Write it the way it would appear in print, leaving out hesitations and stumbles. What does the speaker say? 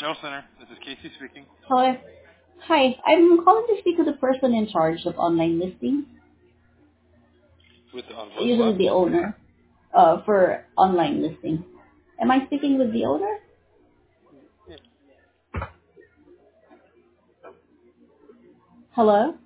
Sales Center. This is Casey speaking. Hello. Hi, I'm calling to speak to the person in charge of online listings, With on what usually the platform? owner, for online listings. Am I speaking with the owner? Yeah. Hello?